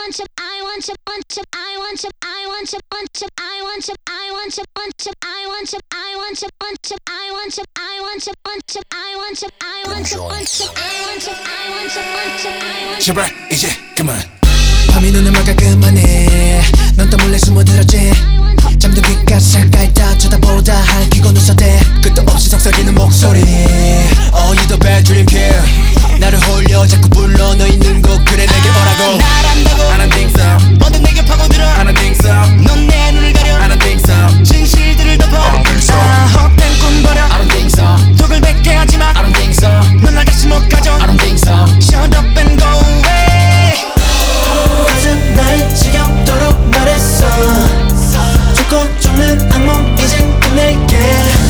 제발 이제 그만. 밤이 눈을 막아 그만해. 넌 또 몰래 숨어들었지. 잠든 귓가에 가까이 다 쳐다보다 할퀴고 눈썹대 끝도 없이 속삭이는 목소리. Oh you the bad dream kid. 나를 홀려 자꾸 불러 너 있는 곳 그래 내게 오라고. 날 안다고 I don't think so. 뭐든 내게 파고들어 I don't think so. 넌 내 눈을 가려 I don't think so. 진실들을 덮어 I don't think so. 헛된 꿈 버려 I don't think so. 독을 뱉게 하지마 I don't think so. 넌 날 다시 못 가져 I don't think so. Shut up and go away. 가슴 날 지겹도록 말했어. 죽고 죽는 악몽 이젠 끝낼게.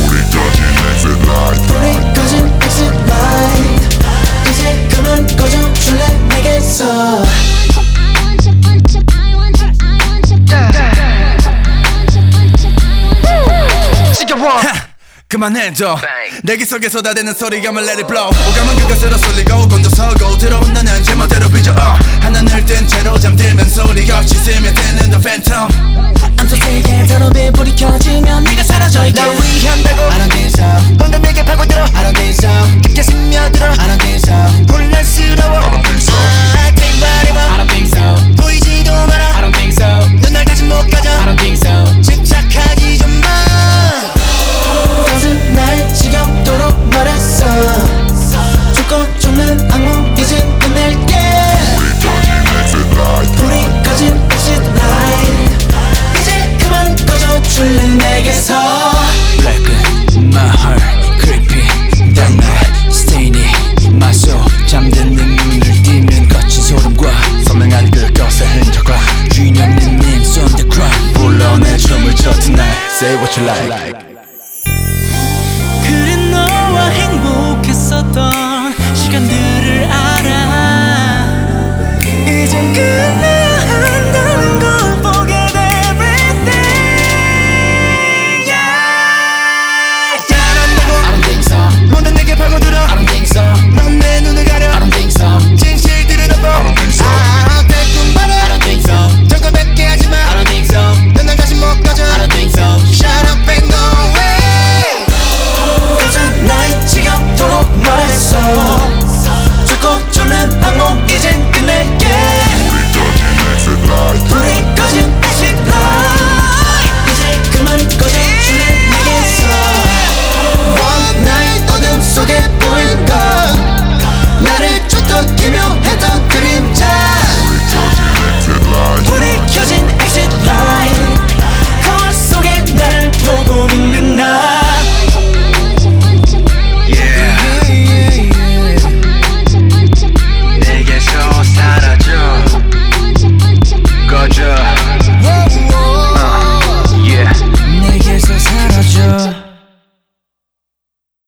우리 꺼진 exit light 이제 그만 꺼져 줄래 내게서. 그만해줘. 내기 속에 쏟아대는 소리감을 let it blow. 오감은 그것으로 쏠리고 곤두서고 들어온 나는 제멋대로 빚어 하나늘 뜬 채로 잠들면 소리 없이 스며드는 the phantom. I'm so sick 더럽이 불이 켜지면 네가 사라져 있게. 날 위한다고 I don't think so. 방금 내게 파고들어 I don't think so. 깊게 스며들어 I don't think so. 혼란스러워 I think whatever I don't think so. 보이지도 마라 I don't think so. 넌 날 다시 못 가져 I don't think so. 집착하지 좀마 가슴 날 지겹도록 말했어. 죽고 죽는 악몽 이젠 끝낼게. 불이 꺼진 exit light 이제 그만 꺼져 줄래 내게서. Black my heart creepy that night stainy my soul 잠든 내 눈을 띄면 거친 소름과 선명한 그것의 흔적과 주인 없는 names on the ground 불러내 춤을 춰 tonight say what you like. 그래 너와 행복했었던 시간들을 알아 이젠 끝내